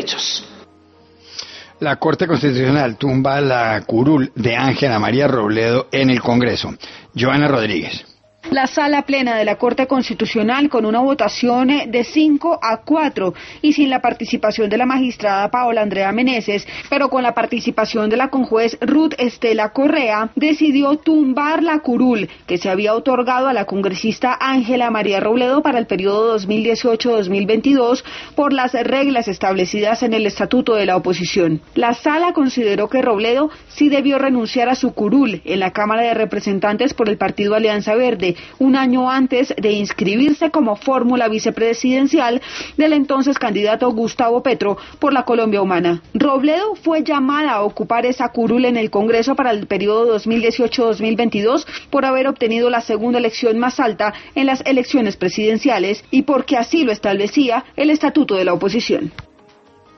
hechos. La Corte Constitucional tumba la curul de Ángela María Robledo en el Congreso. Joana Rodríguez. La sala plena de la Corte Constitucional, con una votación de 5-4 y sin la participación de la magistrada Paola Andrea Meneses, pero con la participación de la conjuez Ruth Estela Correa, decidió tumbar la curul que se había otorgado a la congresista Ángela María Robledo para el periodo 2018-2022 por las reglas establecidas en el Estatuto de la Oposición. La sala consideró que Robledo sí debió renunciar a su curul en la Cámara de Representantes por el Partido Alianza Verde, un año antes de inscribirse como fórmula vicepresidencial del entonces candidato Gustavo Petro por la Colombia Humana. Robledo fue llamada a ocupar esa curul en el Congreso para el periodo 2018-2022 por haber obtenido la segunda elección más alta en las elecciones presidenciales y porque así lo establecía el Estatuto de la Oposición.